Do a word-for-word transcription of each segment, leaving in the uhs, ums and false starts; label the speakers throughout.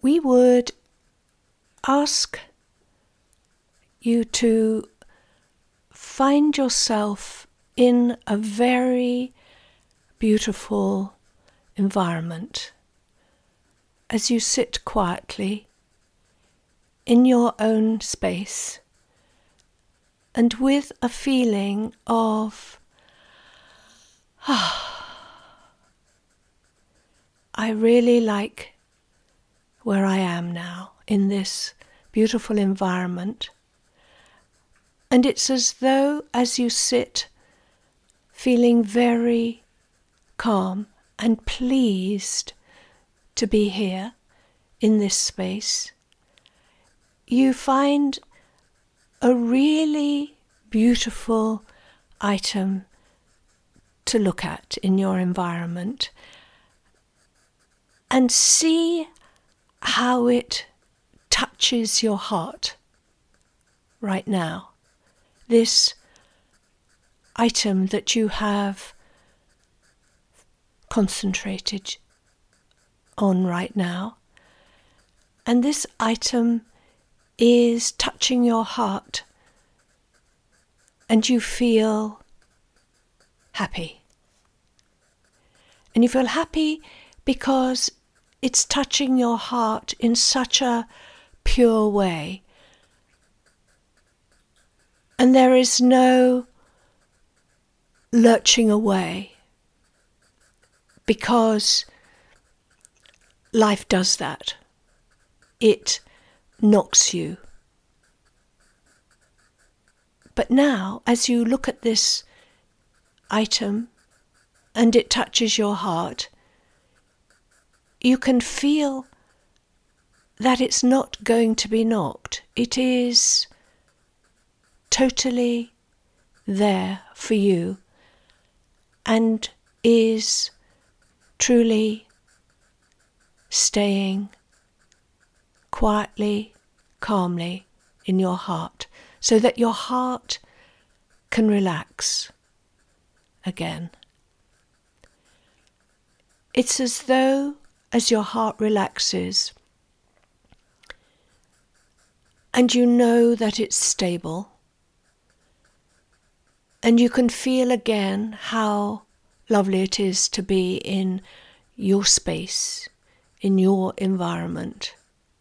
Speaker 1: we would ask you to find yourself in a very beautiful environment as you sit quietly in your own space and with a feeling of, ah, I really like where I am now in this beautiful environment. And it's as though as you sit feeling very calm and pleased to be here in this space, you find a really beautiful item to look at in your environment and see how it touches your heart right now. This item that you have concentrated on right now. And this item is touching your heart and you feel happy. And you feel happy because it's touching your heart in such a pure way. And there is no lurching away, because life does that. It knocks you. But now, as you look at this item and it touches your heart, you can feel that it's not going to be knocked. It is totally there for you and is truly staying quietly, calmly in your heart, so that your heart can relax again. It's as though as your heart relaxes and you know that it's stable, and you can feel again how lovely it is to be in your space, in your environment.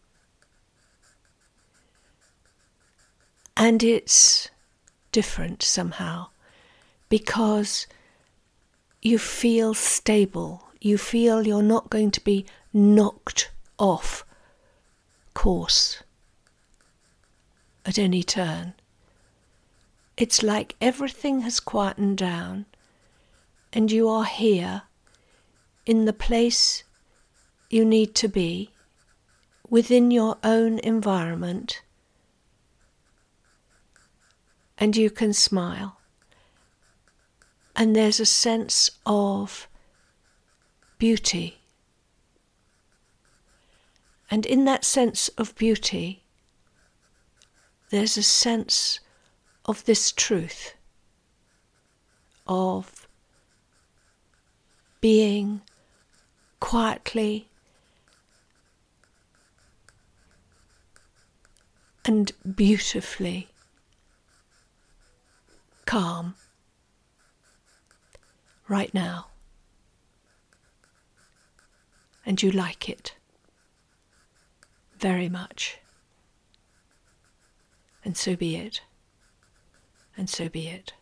Speaker 1: And it's different somehow because you feel stable. You feel you're not going to be knocked off course at any turn. It's like everything has quietened down and you are here in the place you need to be within your own environment, and you can smile. And there's a sense of beauty. And in that sense of beauty, there's a sense of this truth of being quietly and beautifully calm right now. And you like it very much. And so be it. And so be it.